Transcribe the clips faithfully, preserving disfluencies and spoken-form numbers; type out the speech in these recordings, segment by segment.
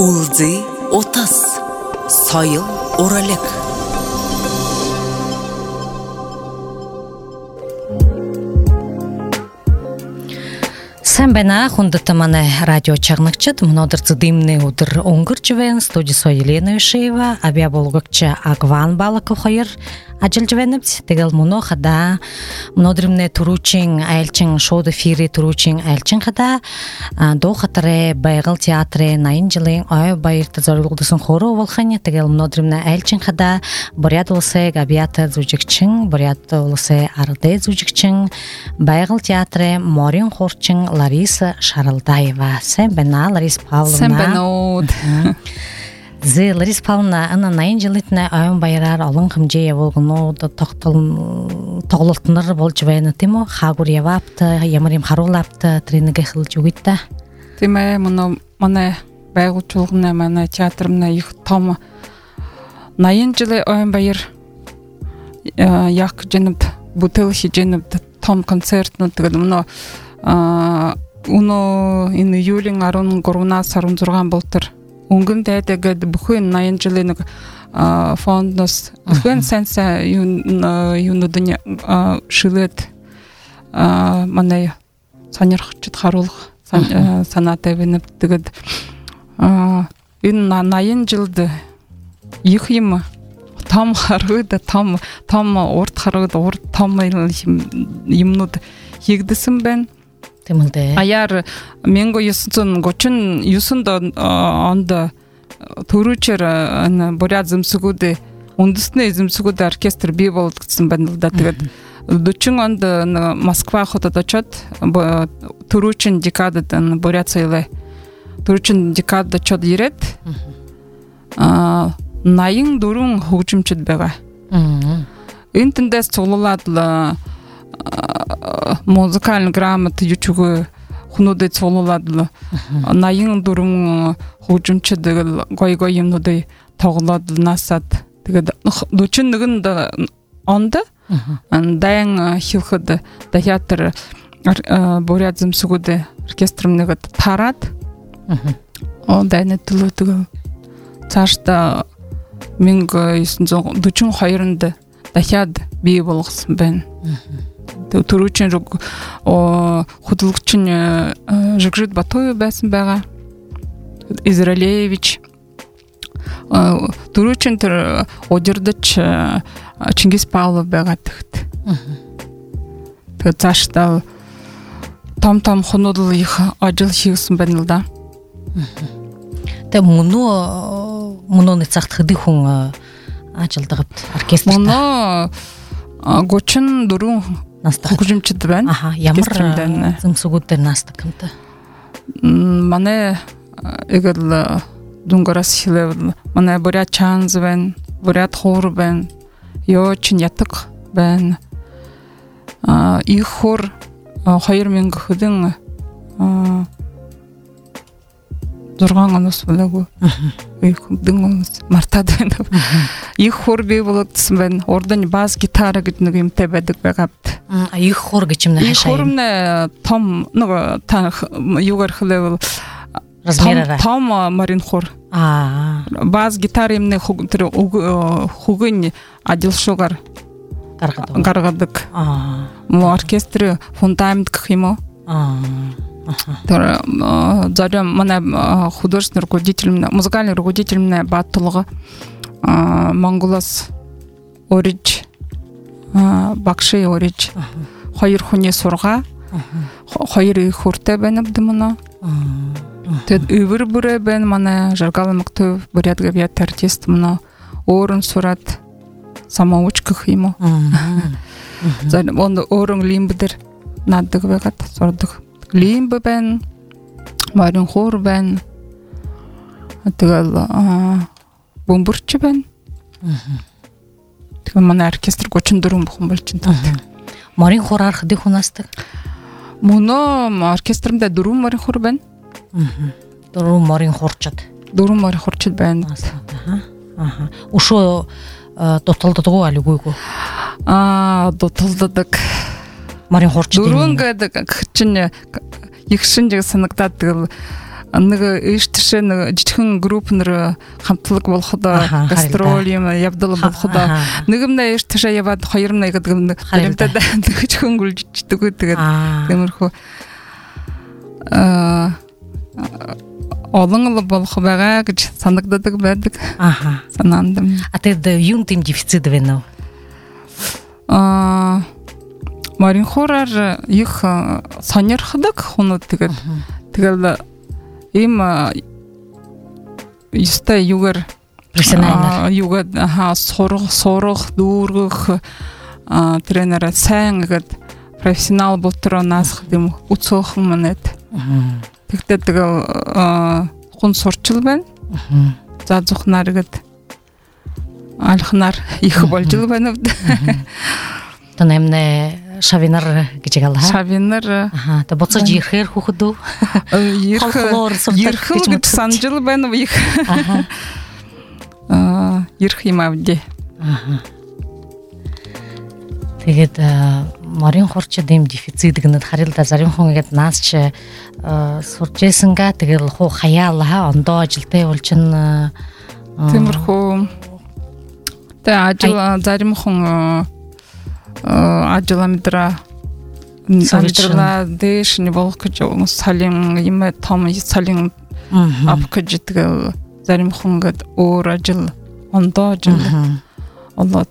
Улзы отыз, сайыл оралек. Sen bana хундата мане радио чарнакчат, мнодыр цыдымны удыр оңгырчывен, студисо Елена Ишеева, абия болгакча Агван Балаков хайыр, ажыл жвенепт, тегел муно хада, мнодырымне туручин, айлчин, шоуды фири туручин, айлчин хада, до хатаре, байгыл театре, найын жылын, ой байырты зарылдысын хору волхане, тегел мнодырымне айлчин хада, борят олсы габията зужикчин, борят олсы арыды зужикчин, байгыл театре, морин хорчин, Лариса Шаралдаева. Sen bana Лариса Павловна. Sen bana od. Зе Лариса Павловна ана найын жылытна айын байрар алын хымжея болгону да тоқтыл тоғлылтыныр бол жыбайны тимо хагурия вапты ямарим харулапты тренинге хыл жугитта. Тиме мына мана байгуулчулгына мана театрымна их том найын жылы айын байыр як женіп бутылши женіп том концертны тігеді мына уно ин июлин арын коруна сарын зурган болтыр. Унгын дәдеге бүхін найын жылыны фонднос бүхін сәнсә юнудыны шылет мана санерхчыт харулық санаты веніп тігід. Ин найын жылды ихимы там харыды, там орт харыды, орт там имнуды егдісім бән. Аяр менго юсын гочин юсында анда туручер борят зымсугуды ондысны зымсугуды оркестр бий болот гитсин бандылда тегет дучин анда Москва хотада чот туручин декададан борят сайлы туручин декада чот ерет найын дурун хугчумчуд бега интендес цолуладла музыкальный грамоты ючугу хунуды цолуладла найын дурун хужумчуды гой-гой юмнуды тоғлады насад тегеді дучынныгын да онды дайын хилхыды да театр борят зымсугуды оркестрымныгы тарат о дайны тылы тыгы цашта менгі дучын хайырынды да хяд бей болғысын бән Туручин худылықчин Жигжит Батоев бәсін бәға Израилевич Туручин тұр одердыч Чингис Павлов бәға тіғді Тәшті там-там хонудыл ажыл хиғысын бәнілда Тә мұны мұны цақтықды хуң ажылдығып оркестрда Мұны гочин дұру Хужумчуд бен. Аха, ямар зымсугуттер настыкымты. Мане эгэл дунгорас хилев. Мане борят чанз бен, борят хор бен. Йочин ятык бен. Их хор хайыр менгі хыдың зурган анус білegu. Их хыдың анус мартады бен. Их хор бей болықтысын бен. Ордан баз гитара гитнігім тебедік бәғапты. Их хор гичимне хашайым. Их хорымне там, ну, там югар хылевыл. Размерара. Там марин хор. Баз гитара имне хугын адил шугар. Гаргадык. Мо оркестры фундамент кхимо. Зарем мана художественный руководитель, музыкальный руководитель мне баттылығы Мангулас Орич, Бакши Орич, хайыр хуне сорға, хайыр хурте бәніп дымына. Тед үйір бүрі бән мана жаргалы мұқты бүрет габият артист мұна орын сурат самоучка химо. Зарем онды орын лимбідір наддығы бәгат сордық. Лимбі бән, марин хор бән, тігіл бомбурчы бән. Тігіл мана оркестр көчін дұрын бұқын бөлчін тәді. Марин хор арқыды құнастық? Мұны оркестрімде дұрын марин хор бән. Дұрын марин хорчат? Дұрын марин хорчат бән. Ушо дотылдыдығы әлі көйгі? Дотылдыдық. Марин хорчат? Дұрын ғады күчіне екшіндегі сынықтатығы нэг эштшээ нэг жижигхэн группнэр хамтлаг болоход гастроль юм явдал болоход нэг юм эштшээ яваад хоёр юм гэдэг нэг харимтад нэг хөнгөлждөг тэгээд тиймэрхүү аа олон л болох байгаа гэж санагддаг байдаг. Аха. Санаанд. А тэгээд юун тийм дефицит байна уу? Аа Марин хороор их сонирхдаг хүмүүс тэгээд тэгэл им ёстой юугаар профессионал юугаар ха сурах сурах дүүргэх тренер сайн гэд профессионал болтро наасах юм үцөөхөн манайд. Тэгтээ тэгэл хүн сурчил байна. За зүхнаар гэд алхнаар их болж байна. Танемне шавинар гэж галаа. Шавинар. Аха, та боцож ирэхээр хүүхэд үү? Ирэх гэж санджил байна уу их. Аха. Аа, ирэх юм авдээ. Аха. Тэгээд морин хурчд юм дефицит гэнэд харилда зарим хүн ихэд наасч суржээсэнга тэгэл хуу хаяалаа ондоо ажилтай болчихно. Тиймэрхүү. Тэ ажил зарим хүн ажиламдра амдрала дэш не болох гэж салин юм том салин апкэж тэгэл зарим хүн гээд өөр ажил ондоо ажил олоод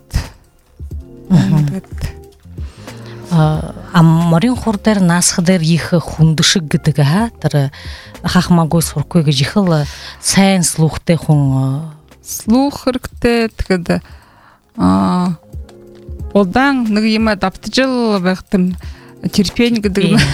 а морин хур дээр наасх дээр их хүндшиг гэдэг хаа тэр хахмаагүй сурахгүй гэж их л сайн слухтэй хүн слух хэрэгтэй тэгэхэд а удаан нэг юм давтжил байх юм терпень гэдэг нь.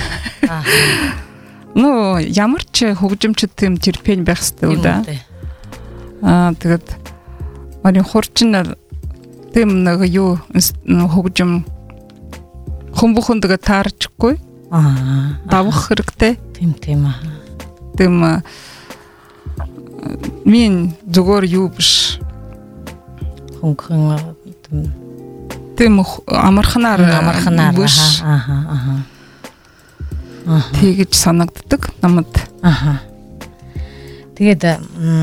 Ну ямар ч хөгжимчд тийм терпень байх хэрэгтэй үү да. Аа тэгээд морин хурчин тийм нэг юу хөгжим хүмүүхэн тэгээ таарчгүй. Аа давах хэрэгтэй. Тийм тийм аа. Тийм min зүгээр юу биш. Хөнгөн тийм амарханаар амарханаар аха аха. Тэгэж санагддаг намайд. Аха. Тэгээд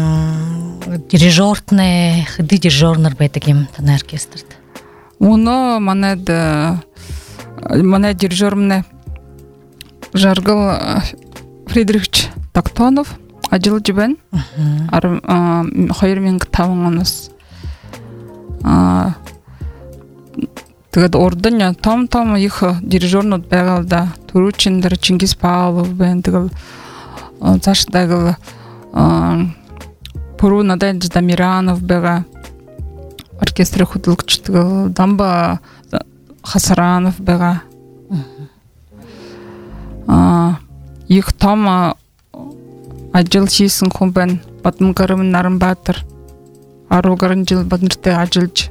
дирижертны хэдий дирижернер байдаг юм таны оркестрт. Өнөө манайд манай дирижер мэнэ Жаргал Фридрихч Доктонов ажиллаж байна. две тысячи пять оноос аа тэгээд урдан том том их дирижернууд байгаа л да. Төрүүчин дээр Чингис Паулов байна. Тэгэл цаашдаа Пуруна Дамиранов байгаа. Оркестрийн хөдөлгөгч тэгэл Дамба Хасаранов байгаа. Аа их том ажил хийсэн хүн байна. Бадамгарам Наранбаатар арван гаруй жил баднартай ажиллаж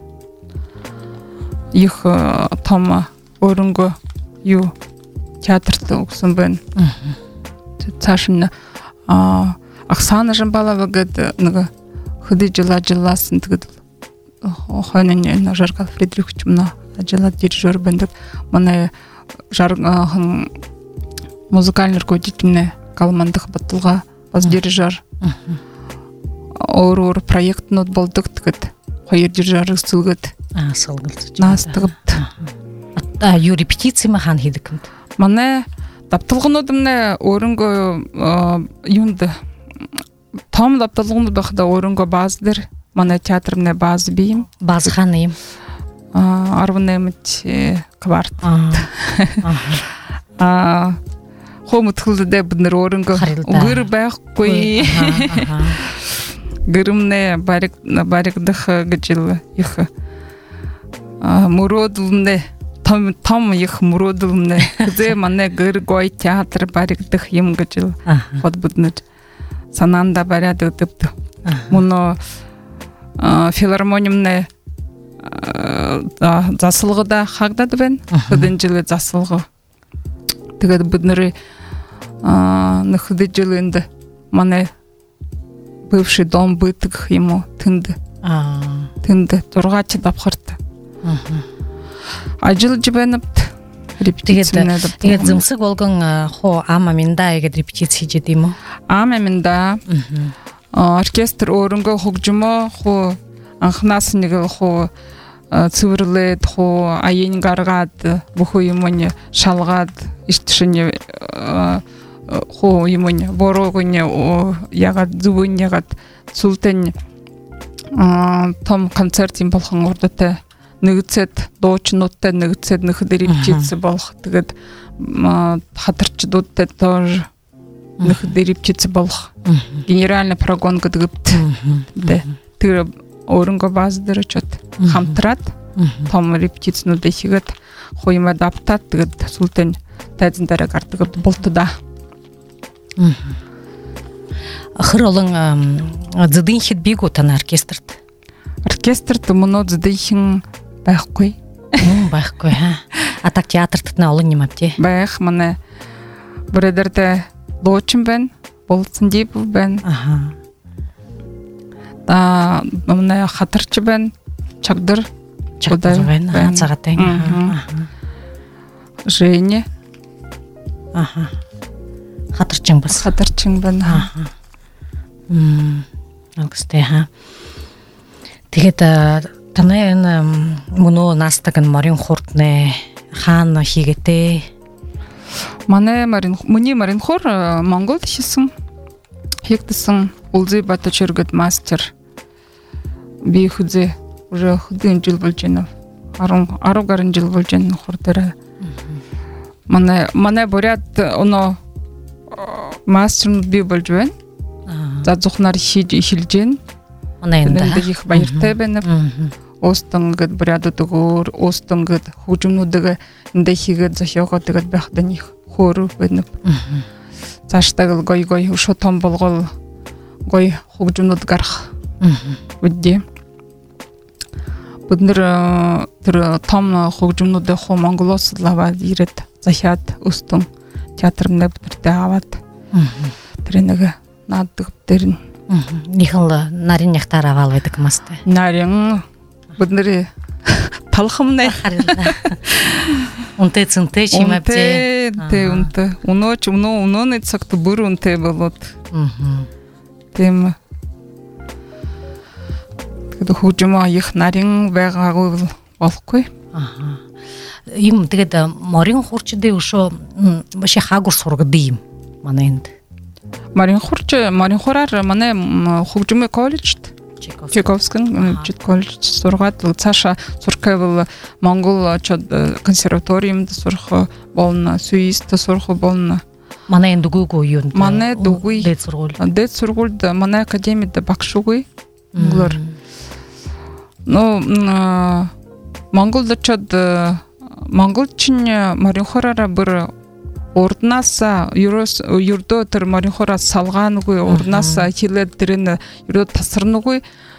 их том өрөнгө юу театрт өгсөн байна. Цааш нь а Оксана Жамбалова гэдэг нэг хэдий жил ажилласан тэгээд хойно Жаргал Фридрихч мөн ажиллаад дирижер байдаг. Манай жаргал музыкальный руководитель Галмандах Батулга бас дирижер. Өөр өөр проектнууд болдог тэгээд хоёр дирижер зүгээд аа суулгалж наастагт. А юу репетици махан хийдэг юм. Манай давталгынууд мэнэ өөрөнгөө юунд том давталгынууд байхдаа өөрөнгөө бааз дээр манай театр мэнэ бааз бий юм. Бааз хаан юм. А двенадцать кварт. Аа хомтхолдөө бид нэр өөрөнгөө гэр байхгүй. Гэрмнэ бариг баригдах гэж их мөрөөдөлнэ том том их мөрөөдөлнэ зэ манай гэр гой театр баригдах юм гэж бод биднэ санаанда бариад өгдөг. Мөн филармониумны засалгада хагдаад байна. Хэдэн жил засалга. Тэгээд бид нэр нэхэдэ жилэнд манай бывший дом бытг ему тэнд тэнд зургач давхарт ажиллаж байна. репетицияны тэгээд зэмсэг болгон хоо ама минда гэдэг репетиц хийж идэм үү? Ама минда оркестр өөрөнгөө хөгжмөө хуу анхнаас нэг хуу цэвэрлээд хуу аян гаргаад бүх юм нь шалгаад иштэшний хуу юм нь борогны ягаад зүвэн ягаад сүлтэн том концерт юм болгон урдтай нэгцэд дуучнуудтай нэгцэд нэхэд репетиц болох тэгээд хатарчдуудтай тоор нэхэд репетиц болох генеральный прогон гэдэг тэр өөрөнгөө бааз дээр очоод хамтраад том репетицнууд хийгээд хуймаа давтаад тэгээд сүлтэн тайзан дараа гардаг болтоо. Ахэр олон зэдийн хэд биг утана оркестрт. Оркестрт мөнөө зэдийн байхгүй. Байхгүй хаа. А так театрт нэ олон юм авти. Байх манай брэдэртэй дуучин байна. Болцсон дип байна. Аха. Та манай хатарч байна. Чагдар чагдар байна. Цагаатай. Аха. Женя. Аха. Хатарчин бас. Хатарчин байна. Аха. Мм. Агстэй хаа. Тэгээд танай энэ мөнөө настаг нь морин хурднэ хаана хийгээтэй. Манай морин мөний морин хур Монгол хийсэн. Хийгдсэн Улзый Батчэргэд мастер би хүзээ уже хэдэн жил болж байна. десять гаруй жил болж байна хур дээр. Манай манай бурят өнөө мастер би болж байна. За зүхнаар хийж эхэлж байна. Манай энэ их баяртай байна. Остон гэд бурядууд өөр остон гэд хөгжмнүүдийг эндээ хийгээд зохиогоо тэгээд байхдаа их хөөр байна. Цаашдаа гой гой шууд том болгол гой хөгжмнүүд гарах. Үдээ. Бид нэр тэр том хөгжмнүүдээ хуу Монголоос лаваад ирээд захиад остон театрнээ бидэртээ аваад тэр нэг наадаг дээр Нихэл нарийн нягтаар аваал байдаг мастай. Нарийн бидний талхамнаа харилна. Унтээ цэнтэй чимавтэй. Тэ унтээ. Өнөөч өнөө өнөөний цагт бүр унтээ болоод. Аа. Тэм. Тэгээд хөгжмөө их нарийн байгаагүй болохгүй. Аа. Им тэгээд морин хурчдээ өшөө маш хаагур сургадаг юм. Манай энд. Морин хурч морин хураар манай хөгжмөө коллежд Чайковский коллеж сургаад цаашаа сурах Монгол очоод консерваториумд сурах болно, Суист сурах болно. Манай энд үгүй юу? Манай үгүй. Дэд сургууль. Дэд сургуульд манай академид багшгүй. Монголоор. Но Монголд очоод монголчин морин хураараа бүр урднаас ердөө тэр морин хураас салгаагүй урднаас хилээд тэрэн ердөө тасарнаггүй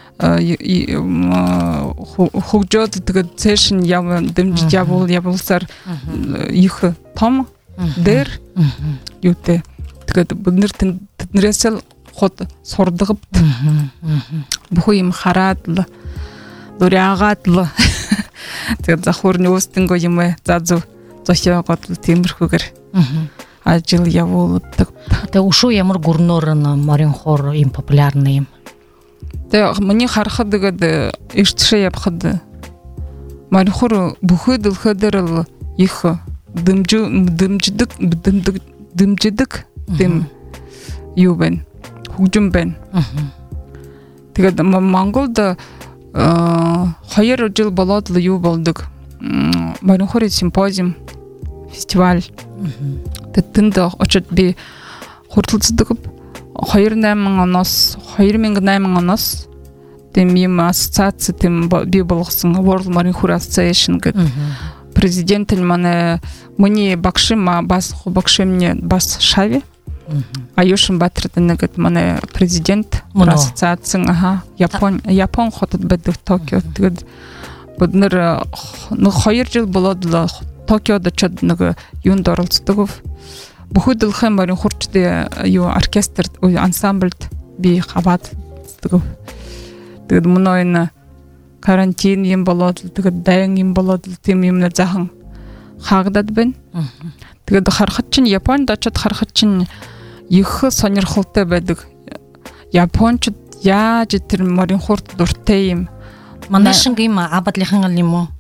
хөгжөөд тэгээд цэш нь яв дэмжиж явуул явуулсаар их том дээр юутэй тэгээд бид нэр тэднээс л хот сурдаг бүх юм хараад л дуряагаад л тэгээд захурны устэнго юм зазв зохиогоод тиймэрхүүгээр ажил явуулдаг. Тэгээ ушуу ямар гүрнөр морин хур юм популярны юм. Тэгээ миний харахад тэгээд эртшээ явхад морин хур бүхэл дэлхийдэр л их дэмжиг дэмждэг дэмждэг дэмждэг тэм юу байна. Хөгжим байна. Тэгээд Монголд хоёр жил болоод л юу болдог. Морин хурын симпозиум фестиваль. Тэнд очоод би хурдлцдаг. две тысячи восемь оноос две тысячи восемь оноос тэм юм ассоциац тэм би болгосон World Marine Hur Association гэдэг президент нь манай миний багшим бас багшимны бас шави. Аюшин Батрдан гэдэг манай президент ассоциацийн аха Япон Япон хотод байдаг Токио. Тэгээд бид нэр хоёр жил болоод Токиод очоод нэг юунд оролцдог. Бүхэл дэлхийн морин хурчдын юу оркестр ансамблд би хаваад тэгээд тэгээд мөн энэ карантин юм болоод тэгээд дайм юм болоод тийм юм захан хагдад байна. Тэгээд харахад чинь Японд очиод харахад чинь их сонирхолтой байдаг. Япончууд яаж тэр морин хурд дуртай юм. Манай шиг юм абадлынхан юм уу?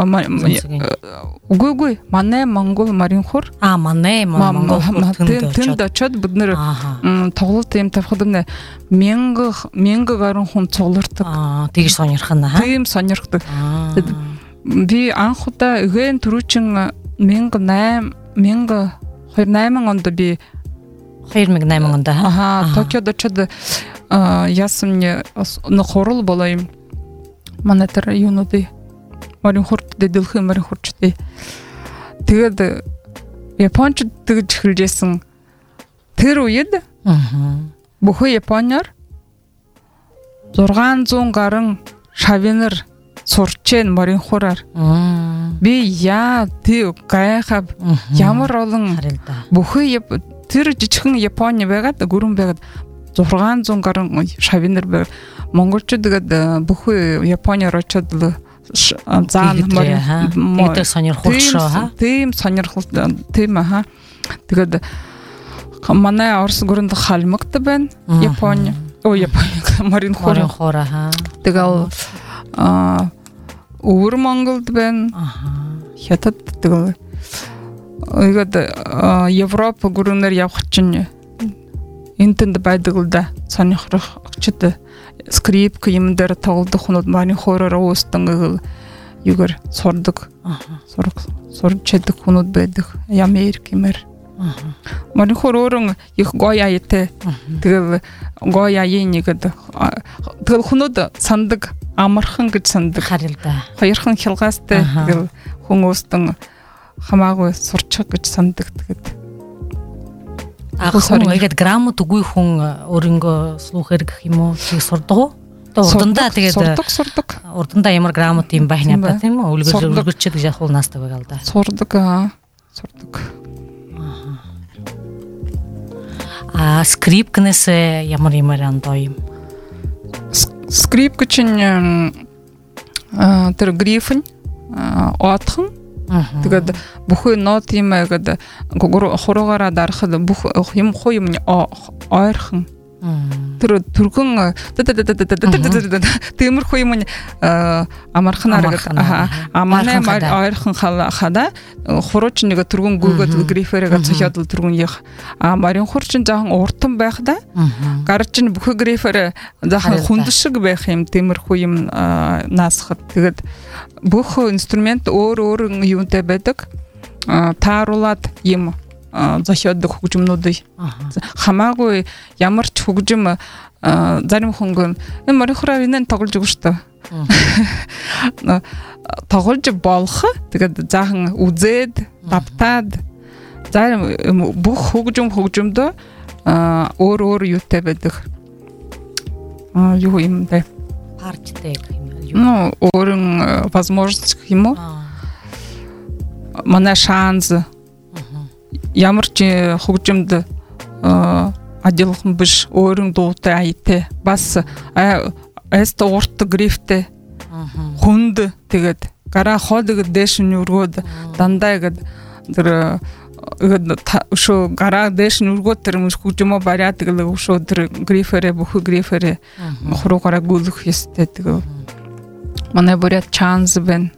Үгүй үгүй манай Монгол морин хур. Аа манай Монгол тэнд очиод бид нэр тоглолт юм тавхад нэ мянга мянга гаруй хүн цуглардаг. Аа тэгж сонирхно хаа. Тийм сонирхдаг. Би анх удаа эгэн түрүүчин мянга найман мянга хоёр найман онд би хоёр мянга найман онд аа Токиод очиод яасан мне нохорол болоо юм. Манай тэр юунуудыг морин хурд дэдэлхэн морин хурдчтэй. Тэгээд Японч тэгж эхэлжсэн. Тэр үед бүхэн Японоор зургаан зуун гаруй шавинер сурчэн морин хураар. Би яа тий гайхав ямар олон бүхэн тэр жижигхэн Японы байгаад гүрэн байгаад зургаан зуун гаруй шавинер байгаад монголчууд тэгээд бүхэн Японоор очиод заан тэгээд сонирхол шоо ха. Тийм сонирхол тийм аа. Тэгээд манай Орос гүрэнд халмагт байна. Японы. Оо Японы морин хураа. Хураа ха. Тэгээд аа өвөр Монголд байна. Хятад тэгээд тэгээд Европ гүрэнээр явах чинь энтэнд байдаг л да. Сонирхох очиод скрипк юм дээр тоглох хүмүүс морин хураар уустан юугаар сурдаг. Сураг сурч чаддаг хүмүүс байдаг. Америк юмэр. Морин хураар их гоё аяатай. Тэгээ гоё аяын нэгэд тэгээ хүмүүс сандаг амархан гэж сандаг. Харин да. Хоёрхан хялгаастай тэгээ хүн уустан хамаагүй сурчих гэж сандаг тэгээд Ахын ингээд грамот үгүй хүн өөрөнгөө слухэр гэх юм уу тийм сурдаг уу? Урдандаа тэгээд сурдаг сурдаг. Урдандаа ямар грамот юм байна та тийм үү? Үлгэр үлгэрчээд гэж явах наастай байгаа л да. Сурдаг аа. Сурдаг. Аа скрипкнес ямар ямар андоо юм? Скрипк чинь аа тэр грифэн оотхон тэгээд бүхэн нот юм гэдэг хуруугаараа дарахад бүх юм хоо юм ойрхон тэр түргэн тиймэрхүү юм амарханаар гэдэг аа манай ойрхон хада хурууч нэг түргэн гүгээд гриферээ цохиод түргэн яг аа морин хурчин жоохон уртан байх да гар чинь бүхэ грифер жоохон хүндшиг байх юм тиймэрхүү юм наасахад тэгээд бүх инструмент өөр өөр юунтай байдаг тааруулаад юм зохиодог хөгжмнүүдийг хамаагүй ямар ч хөгжим зарим хүн энэ морин хураа инэн тоглож өгч шүү дээ. Тоглож болох тэгээд заахан үзээд давтаад зарим бүх хөгжим хөгжмөдөө өөр өөр юутай байдаг. А юу юм бэ? Партитэй юм юу? Ну, өөрийн возможность юм уу? Манай шанс ямар ч хөгжимд ажилхан биш өөрийн дуутай аятай бас эст урт грифтэй хүнд тэгээд гараа хоолыг дээш нь өргөөд дандаа гээд тэр шо гараа дээш нь өргөөд тэр хөгжмөө бариад тэгээд шо тэр гриферээ бүх гриферээ хуруугаараа гүйлэх ёстой тэгээд манай бүрээ чанс бэн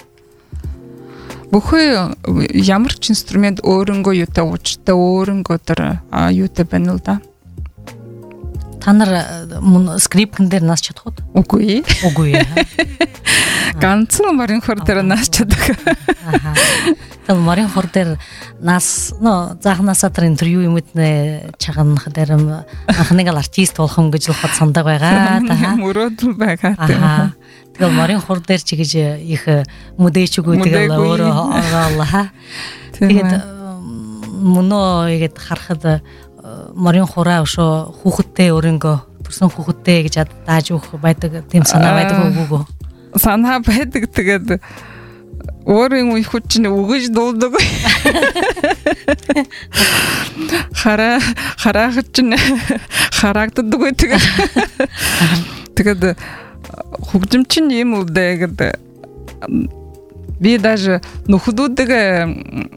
бүхэн ямар ч инструмент өөрөнгөө юутай уучтай өөрөнгөө тэр юутай байна л да. Та нар скрипкэн дээр нас чадах уу? Үгүй. Үгүй. Ганцхан морин хур дээр нас чадах. Аха. Тэр морин хур дээр нас но захнасаа тэр интервью юм үтнэ чаганах дээр анхныг л артист болох юм гэж л хот сандаг байгаа. Та. Мөрөөдөл байгаа. Аха. Тэгээ морин хур дээр чи гэж их мүдээчгүй тэгэл өөрөө оруулаа. Тэгээд мөнөө игээд харахад морин хураа өшөө хүүхэдтэй өрөнгөө төрсөн хүүхэдтэй гэж дааж өгөх байдаг тийм санаа байдаг үгүй. Санаа байдаг тэгээд өөрийн үе хүч чинь өгөж дуулдаг. Хараа хараагч чинь харагддаг байдаг. Тэгээд хөгжим чинь юм уу дээ гэдэг би даже нөхөдүүдээ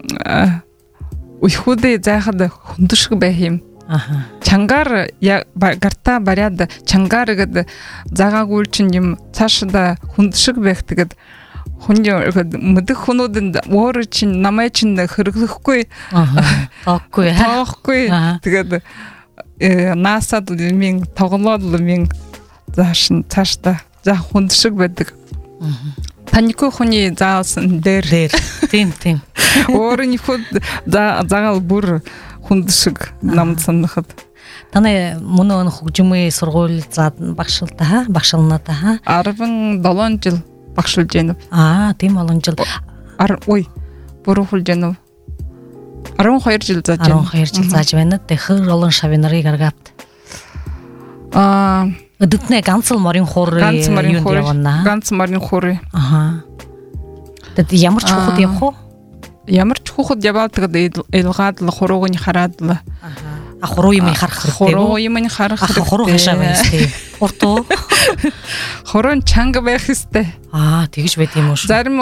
уйхудэ заахад хүндшиг байх юм. Аха. Чангаар гарта баряд чангаар гэд заагаагүй чинь юм цаашдаа хүндшиг байх тэгээд хүн мэдэх хүмүүдэнд өөр чинь намайг чинь хэрэглэхгүй. Аха. Таахгүй. Таахгүй. Тэгээд наасад минь тоглоод минь зааш цаашдаа за хүндшиг байдаг. Танихгүй хүний заасан дээр дээр. Тийм тийм. Өөрийн хүүд заагаал бүр хүндшиг намд санахад. Таны мөн өн хөгжмийн сургууль заад багшилтаа ха багшилнаа ха арван долоон жил багшилж байна. Аа тийм олон жил. Ар ой буруу хэлж байна. арван хоёр жил зааж байна. арван хоёр жил зааж байна. Тэгэхэр олон шавинарыг аргавт. Аа өдөртний ганц л морин хуур юунд явна. Ганц морин хуур. Аха. Тэд ямар ч хүүхэд явах уу? Ямар ч хүүхэд яваад тэгээд элгаад л хурууг нь хараад л. Аха. А хуруу юм харах хэрэгтэй. Хуруу юм харах хэрэгтэй. Хуруу хашаа байна сте. Хуртуу. Хуруу чанга байх хэрэгтэй. Аа тэгж байт юм уу? Зарим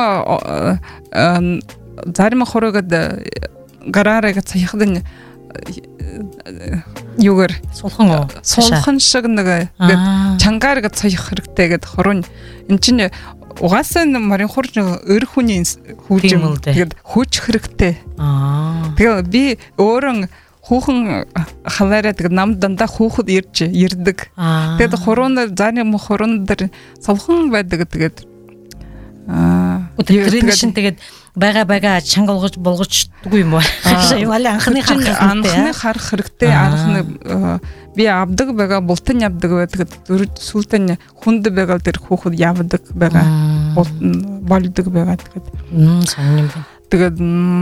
зарим хуруугад гараарыг цаяхад юугэр сулхан уу? Сулхан шиг нэг чангаар гэж цаях хэрэгтэй гэд хорон эн чинь угаасаа морин хурж өр хүний хүүжим тэгэд хүч хэрэгтэй. Аа. Тэгээ би өөрөө хүүхэн халаараа тэгээд нам дандаа хүүхэд ирж ирдэг. Тэгээд хуруунд зарим хуруунд дэр сулхан байдаг тэгээд аа өдрийн шин тэгээд бага бага чангалгаж болгочдгүй юм байна. Шивали анхны харах анхны харах хэрэгтэй. Анхны би авдаг байгаа бултан явдаг байдаг. Дөрөв сүлтэн хүнд байгаа тэр хүүхэд явдаг байгаа. Болдог байгаа тэгээд. Мм сонирм. Тэгээд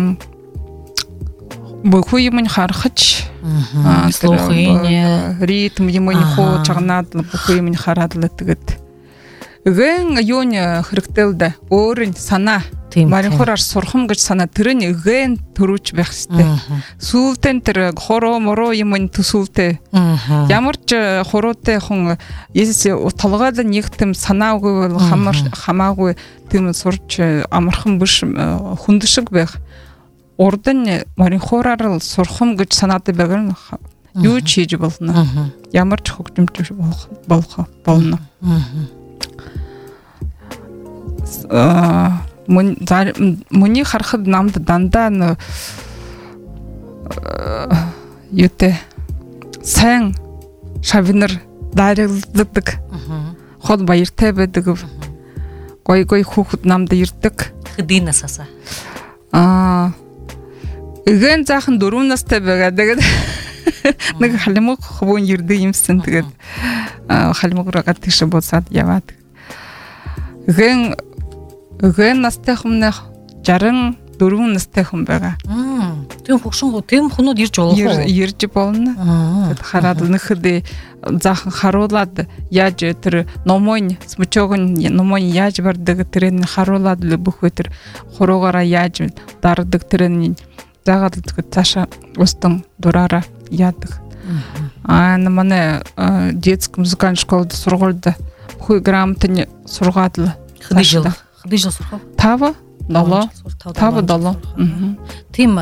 бохоо юм харахч аа слухын ритм юм хоо чагнаад бохоо юм хараад л тэгээд гэн юун хэрэгтэй л да. Өөр нь санаа морин хураар сурхам гэж санаа тэр нь гэн төрүүч байх хэрэгтэй. Сүүлтэн тэр хороо мороо юм төсүүлтэй. Ямар ч хуруутай хүн эс толгойд нэгтэм санаагүй бол хамар хамаагүй тийм сурч амархан биш хүндшиг байх. Урд нь морин хураар л сурхам гэж санаатай байгаа нь юу ч хийж болно. Ямар ч хөгжимч болох болно. Аа мөний харахад намд дандаа н юутэй сайн шавнар дайрагладаг. Хол баяртай байдаг. Гой гой хүүхэд намд ирдэг. Хэдийн насаасаа. Аа эгэн заахан дөрвөн настай байгаа. Тэгээд нэг халимаг хөвөн ирдэг юмсан. Тэгээд халимаграа тийш босаад яваад. Эгэн эгэн настай хүмүүс жаран дөрвөн настай хүн байгаа. Тийм хөгшин тийм хүмүүс ирж болох уу? Ирж болно. Тэгэд хараад нэхэд заахан харуулад яаж тэр номон смучог нь номон яаж бардаг тэрэн харуулад л бүхөө тэр хуруугаараа яаж дардаг тэрэн заагаад тэгэд цаашаа устан дураараа яадаг. Аа манай детская музыкальная школа сургуульд бүхий грамотны сургаад л хэдий жил хэдий жил сурах? Тава долоо тава долоо. Тийм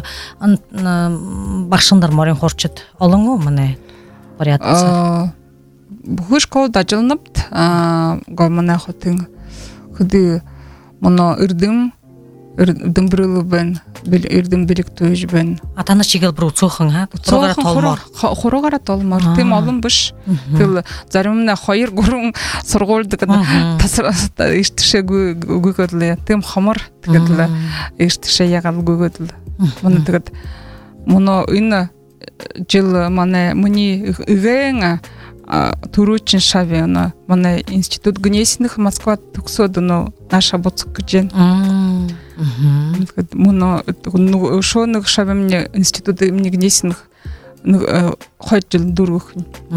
багшиндар морин хурчд олон уу манай вариацаа. Бүхий школд ажилланапт аа гомна хотын хэдий моно эрдэм эрдэмбрэл бэн бил эрдэм билэгтэж бэн. А танаа чигээр бүр цөөхөн хаа хуруугаараа толмоор хуруугаараа толмоор тийм олон биш. Тэгэл зарим нь хоёр гурван сургуульд тасраа иртшээгүй өгөөгөл тийм хомор тэгэл иртшээ ягаал өгөөгөл мөн тэгэд моно энэ жил манай миний эгэн төрүүчин шавьяна манай институт гнесных Москва төгсөөд нөө наша буцах гэж байна. Тэгэд моно шоног шавьяны институт имени гнесных хойд жил дөрвөх.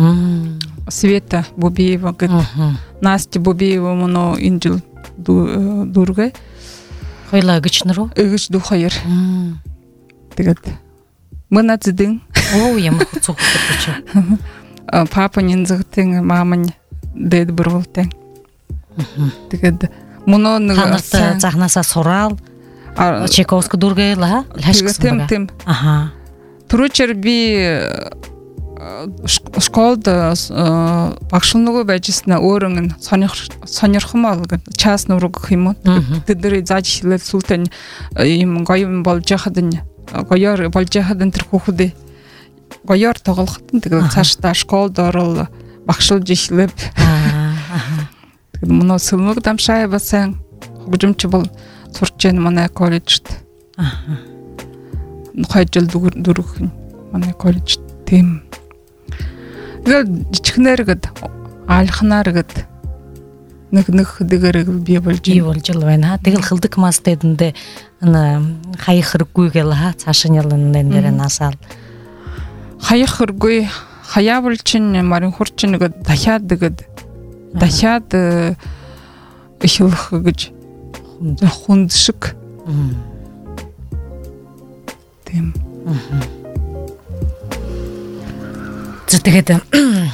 Света Бубиева гэд Настя Бубиева моно энэ жил дөрвөө. Хоёлаа гэж нэрөө? Эгэж дүү хоёр. Тэгэд манацдин. Оо ямар хөцөг хөцөг. Папа нинзгтэн мама дэд брултэн. Тэгээд Муну нэг танарт захнасаа сураал Чайковский дургайла тем тем аха түрүүчээр би школд багшлангуу байжснаа өөрөн сонирхмол гэдэг час нүрэг гэх юм уу тэдний зааж хэлэл сүлтэн юм гоё болж яхад нь гоёор болж яхад энэ хүүхдээ гоёор тоглоход тэгээд цаашдаа школд орол багшилж ишлэв тэгээд мөн сүмэг дамшаа басан хөгжимч бол сурч яана манай коллежд аха хойжил дөрөх манай коллеж тийм тэгээд жичгнэр гэд алхнаар гэд нэг нэг дэгээр би болж би болж л байна. Тэгэл хылдаг мастэдэндээ хаях хэрэггүй гэл ха цааш нь ялан нэрээ насаал хаях хэрэггүй хаявал чин марын хурчин гэд дахиад гэд дахиад ихлэх гэж хүнд шиг тийм тэгээд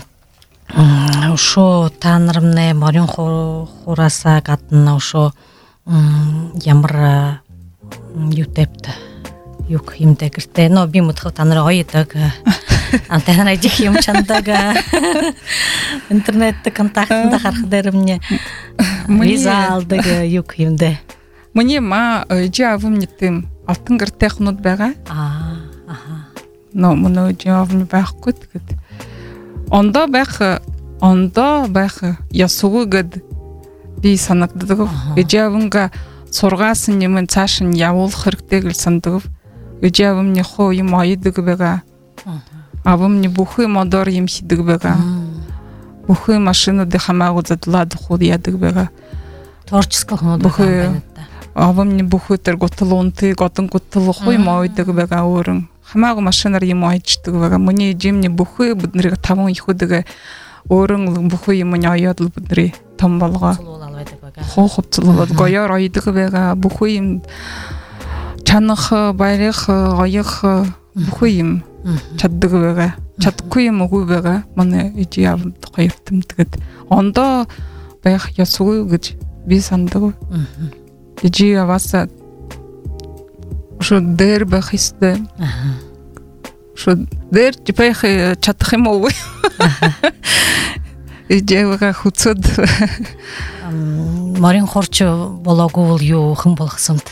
ошо та нармны морин хураасаа гадна ошо ямар ютепт юг юмдэ гэртэ но би модхоо та нар ойдаг антенна жих юм чандаг интернет контактында харах дээр мне виза алдаг юг юмдэ Миний ма жаавм нэтэм алтан гэртэй хнууд байгаа. Аа аха. Но мөн жаавм байхгүй тэгээд ондоо байх ондоо байх ясуугэд би санагддаг. Жаавнга сургаас юм цааш нь явуулах хэрэгтэй гэж сандаг. Жаавмны хоо юм айдаг байгаа. Авамны бүхий модор юм хийдэг байгаа. Бүхий машинууд хамаагүй задлаад хууд яадаг байгаа. Творческий хнууд байгаа. Авамны бүхэтэр готлуунтэй годон готл хой мойдаг байгаа өөрөн хамаагүй машинаар юм айждаг байгаа. Миний жимний бүхий биднэрийг таван ихэдэг өөрөн бүхий юм аяад л биднэрий том болгоо. Хоо хувцлуулаад гоёор айдаг байгаа. Бүхий юм чанах баярх гоёх бүхий юм чаддаг байгаа. Чадахгүй юм үгүй байгаа. Манай ижи авд гоёртам тэгээд ондоо байх ясгүй гэж би сандаг. Ижи аваса шо дээр байх хэвээр. Шо дээр жипэх чадах юм уу? Ижига хүцэд морин хорч болоогүй бол юу хэн болгосонд.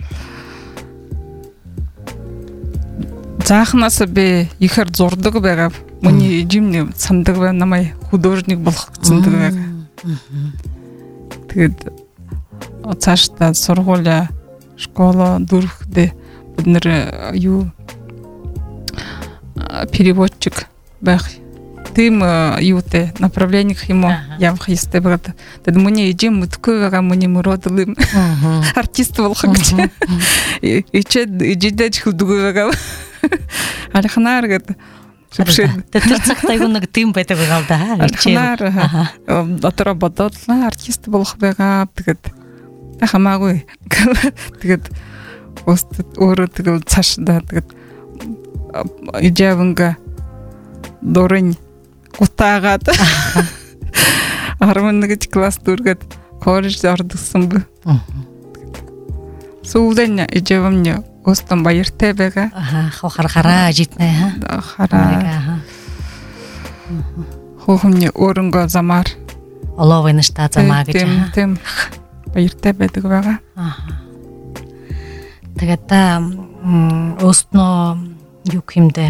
Заахнаас би ихэр зурдаг байгаа. Миний жимний сандаг байна намайг художник болох гэсэн байгаа. Тэгээд цаашдаа сургууль школа дөрөвдөө бид нэр юу переводчик байх тийм юутэй направление юм явах ёстой байгаа. Тэгэд миний ижим мэдгүй байгаа миний мөрөөдөл юм. Артист болох гэж. Ичээд ижидэж хүдгүй байгаа. Алхнаар гэдэг Шүпшээ. Тэр цагтаа юу нэг тийм байдаг байгаа л да. Алхнаар дотор бодоод артист болох байгаа. Тэгэд хамаагүй. Тэгээд өөрөө тэгэл цаашдаа тэгээд ижавнга дөрөн гутаагаад арван нэгж класс дүргээд коллежд ордсон бе. Сүүлдэн ижавмны остон баяртай байгаа. Аха хохар хараа житнэ ха. Хараа. Хохомны өрөнгө замаар оловын шта замаа гэж. Тийм тийм. Баяртай байдаг байгаа. Аха. Тэгээд та өстнөө юу хэмдэ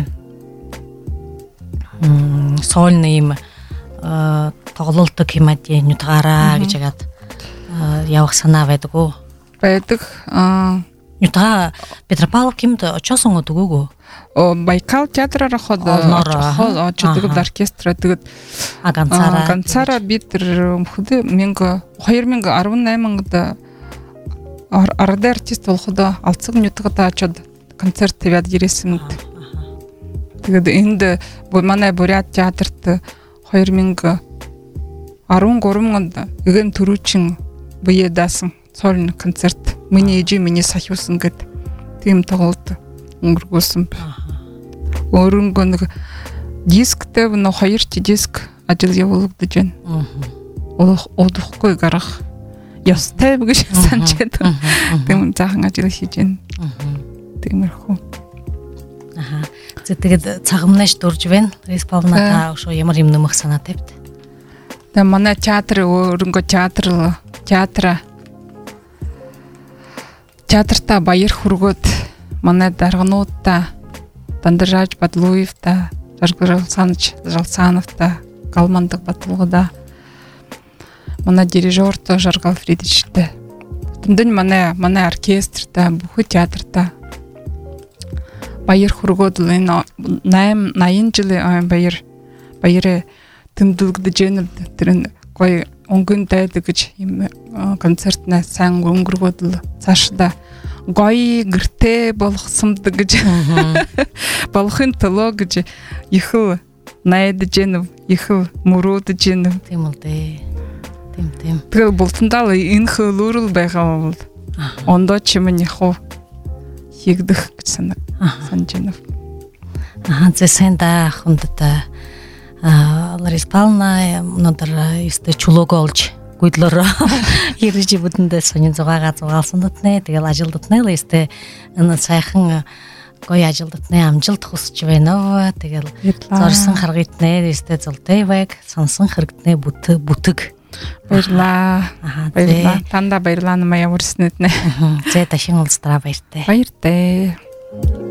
м сольны юм тоглолтог хэмэдэ нутгараа гэж ягаад явах санаа байдаг уу? Байдаг. Аа нутга Петропавлов хэмд очоосон үгөө. О Байкал театраар хад очдог оркестр тэгээд а ганцаараа ганцаараа би тэр хөдөө две тысячи десять онд ардэ артист болоход алцаг нутгад очоод концерт тавиад ирсэн. Тэгээд энд манай Бурят театрт две тысячи десять онд эгэн төрүүчин бие даасан сольны концерт миний ижи миний сахиусан гэд тийм тоглолт өнгөргүүлсэн. Өөрөнгөө нэг дисктэй нөө хоёр ч диск ажил явуулагдаж байна. Аа. Удахгүй гарах ёстой гэж санаж байна. Тэгм цаахан ажил хийж байна. Тиймэрхүү. Аха. Тэгээд цагамнаш дурж байна. Республика та ошо ямар юм нэмэх санаа тавьд. Тэгээ манай театр өөрөнгөө театр театра театрта баяр хүргөөд манай даргануудаа Дандаржааж Бадлуевта, Жаргал Санч Жалсановта, Галмандаг Батлгуда манай дирижерто Жаргал Фридичтэй. Тэндэн манай манай оркестрта бүх театрта баяр хүргөөд энэ найман жилийн баяр баяраа тэмдэглэж байна. Тэр гоё өнгөн дайдаг гэж юм концертнаа сайн өнгөргөөд л цаашдаа гоё гэртэй болгосомд гэж болохын тулд гэж их найдаж байна, их мөрөөдөж байна. Тийм үү дээ. Тийм тийм. Тэгээ болтондоо энэ хөлөөрөл байгаа бол ондоо чимэн яхав хийгдэх гэж санаа санаж байна. Аа зэсэнда хүндата а Лариспална өнөөдөр өстө чулууг олж гүйдлөр ирж бүтэндээ сонин зугаага зугаалсан дотны тэгэл ажилдтны л өстө энэ сайхан гоё ажилдтны амжилт хүсэж байна. Тэгэл зорсон харгитнэ өстө золтой байг сонсон хэрэгтнэ бүт бүтэг баярлаа. Баярлаа. Танда баярлаа намайг ямарснэднэ. Зэ ташин уулзтраа баяртай. Баяртай.